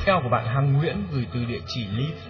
email của bạn Hằng Nguyễn gửi từ địa chỉ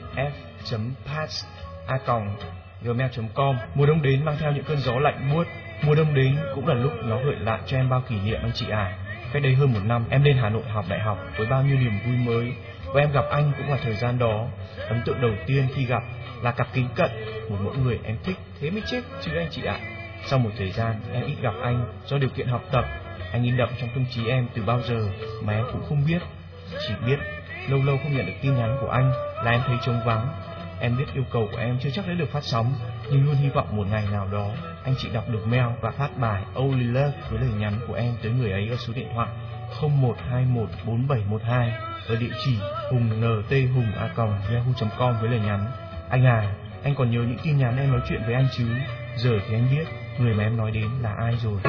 live.f.pass@gmail.com. Mùa đông đến mang theo những cơn gió lạnh buốt. Mùa đông đến cũng là lúc nó gợi lại cho em bao kỷ niệm anh chị à. Cách đây hơn 1 năm em lên Hà Nội học đại học với bao nhiêu niềm vui mới. Và em gặp anh cũng là thời gian đó. Ấn tượng đầu tiên khi gặp là cặp kính cận, một mẫu người em thích thế mới chết chứ anh chị ạ. Sau một thời gian em ít gặp anh do điều kiện học tập. Anh in đậm trong tâm trí em từ bao giờ mà em cũng không biết. Chỉ biết lâu lâu không nhận được tin nhắn của anh là em thấy trống vắng. Em biết yêu cầu của em chưa chắc đã được phát sóng, nhưng luôn hy vọng một ngày nào đó anh chị đọc được mail và phát bài Only Love với lời nhắn của em tới người ấy ở số điện thoại 01214712 ở địa chỉ hùng@yahoo.com với lời nhắn: anh à, anh còn nhớ những tin nhắn em nói chuyện với anh chứ? Giờ thì anh biết người mà em nói đến là ai rồi.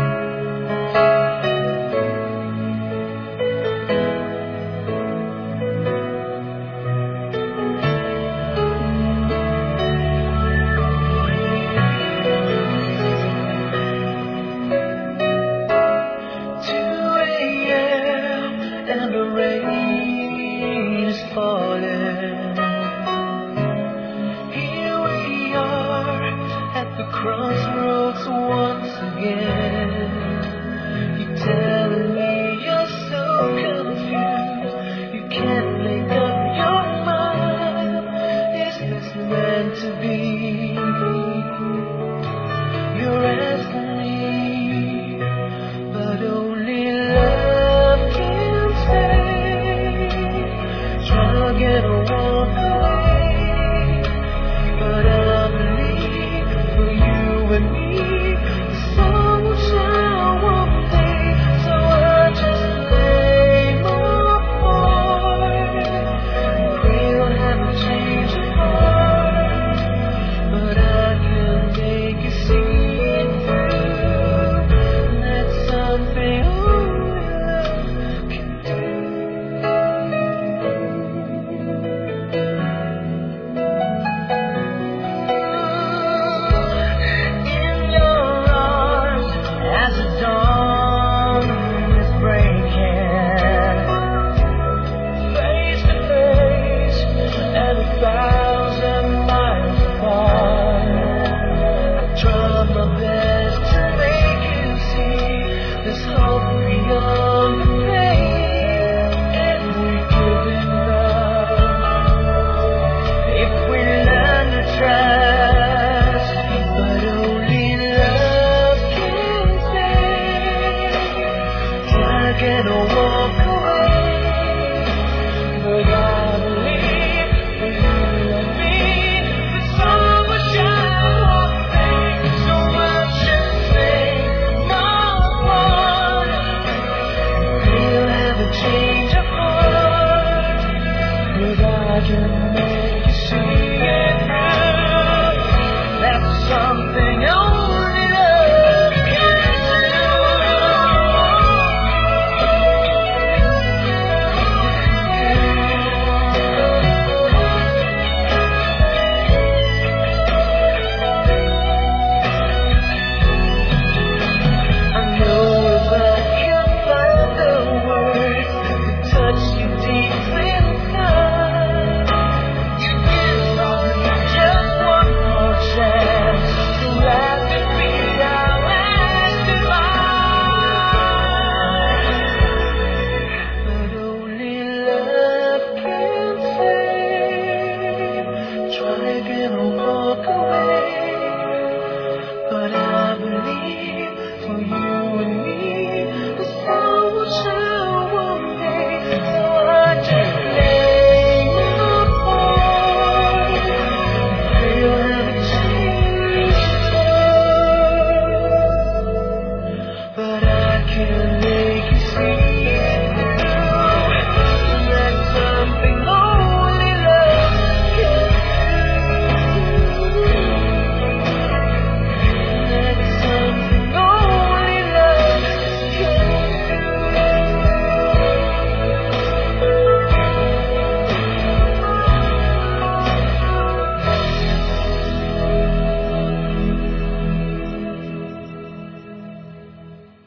But I can't